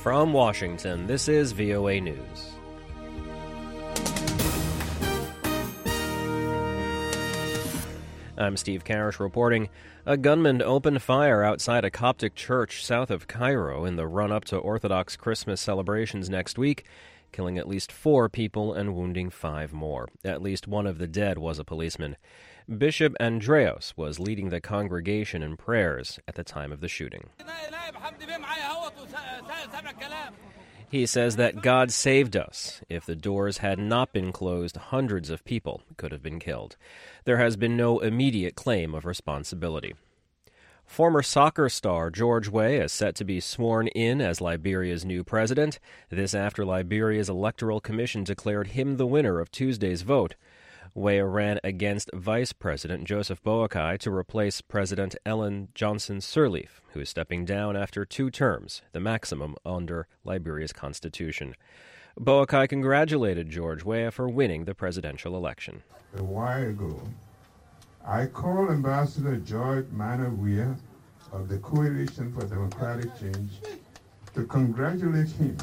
From Washington, this is VOA News. I'm Steve Karish reporting. A gunman opened fire outside a Coptic church south of Cairo in the run-up to Orthodox Christmas celebrations next week, killing at least 4 people and wounding 5 more. At least one of the dead was a policeman. Bishop Andreos was leading the congregation in prayers at the time of the shooting. He says that God saved us. If the doors had not been closed, hundreds of people could have been killed. There has been no immediate claim of responsibility. Former soccer star George Weah is set to be sworn in as Liberia's new president. This after Liberia's Electoral Commission declared him the winner of Tuesday's vote. Weah ran against Vice President Joseph Boakai to replace President Ellen Johnson Sirleaf, who is stepping down after 2 terms, the maximum under Liberia's constitution. Boakai congratulated George Weah for winning the presidential election. A while ago, I called Ambassador George Manuel Weah of the Coalition for Democratic Change to congratulate him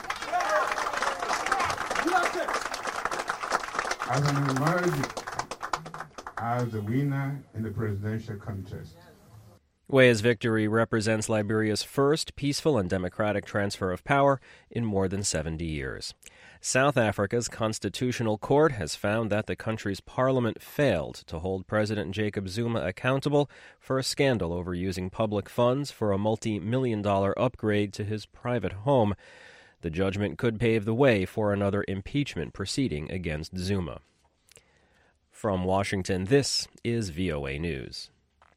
as an emerging as the winner in the presidential contest. Weah's victory represents Liberia's first peaceful and democratic transfer of power in more than 70 years. South Africa's constitutional court has found that the country's parliament failed to hold President Jacob Zuma accountable for a scandal over using public funds for a multi-million-dollar upgrade to his private home. The judgment could pave the way for another impeachment proceeding against Zuma. From Washington, this is VOA News.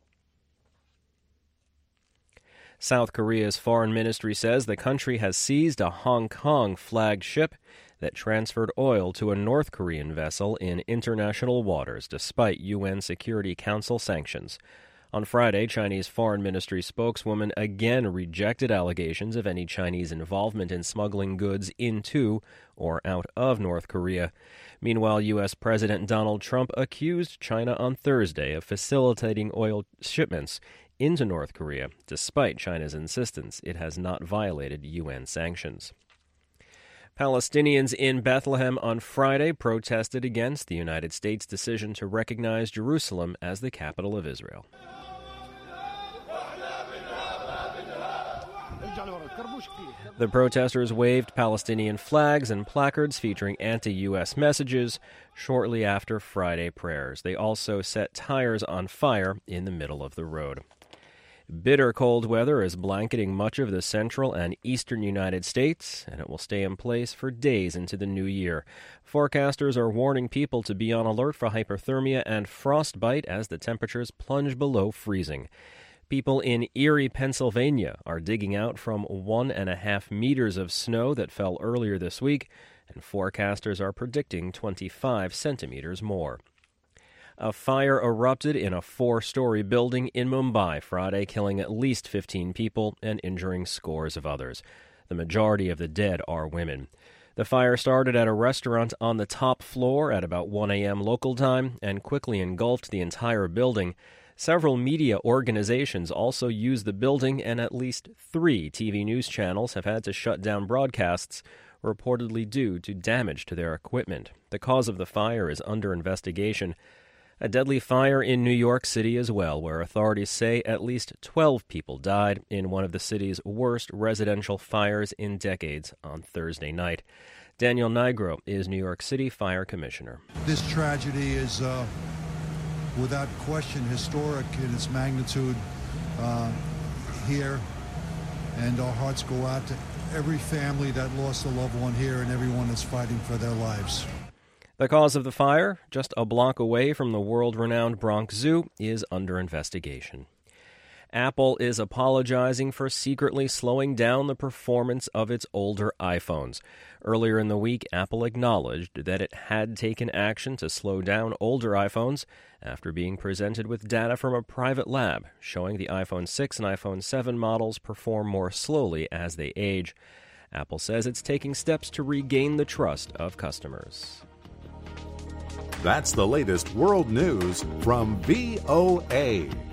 South Korea's foreign ministry says the country has seized a Hong Kong-flagged ship that transferred oil to a North Korean vessel in international waters despite UN Security Council sanctions. On Friday, Chinese Foreign Ministry spokeswoman again rejected allegations of any Chinese involvement in smuggling goods into or out of North Korea. Meanwhile, U.S. President Donald Trump accused China on Thursday of facilitating oil shipments into North Korea, despite China's insistence it has not violated UN sanctions. Palestinians in Bethlehem on Friday protested against the United States' decision to recognize Jerusalem as the capital of Israel. The protesters waved Palestinian flags and placards featuring anti-U.S. messages shortly after Friday prayers. They also set tires on fire in the middle of the road. Bitter cold weather is blanketing much of the central and eastern United States, and it will stay in place for days into the new year. Forecasters are warning people to be on alert for hypothermia and frostbite as the temperatures plunge below freezing. People in Erie, Pennsylvania are digging out from 1.5 meters of snow that fell earlier this week, and forecasters are predicting 25 centimeters more. A fire erupted in a 4-story building in Mumbai Friday, killing at least 15 people and injuring scores of others. The majority of the dead are women. The fire started at a restaurant on the top floor at about 1 a.m. local time and quickly engulfed the entire building. Several media organizations also used the building, and at least 3 TV news channels have had to shut down broadcasts, reportedly due to damage to their equipment. The cause of the fire is under investigation. A deadly fire in New York City as well, where authorities say at least 12 people died in one of the city's worst residential fires in decades on Thursday night. Daniel Nigro is New York City Fire Commissioner. This tragedy is without question historic in its magnitude here, and our hearts go out to every family that lost a loved one here and everyone that's fighting for their lives. The cause of the fire, just a block away from the world-renowned Bronx Zoo, is under investigation. Apple is apologizing for secretly slowing down the performance of its older iPhones. Earlier in the week, Apple acknowledged that it had taken action to slow down older iPhones after being presented with data from a private lab showing the iPhone 6 and iPhone 7 models perform more slowly as they age. Apple says it's taking steps to regain the trust of customers. That's the latest world news from VOA.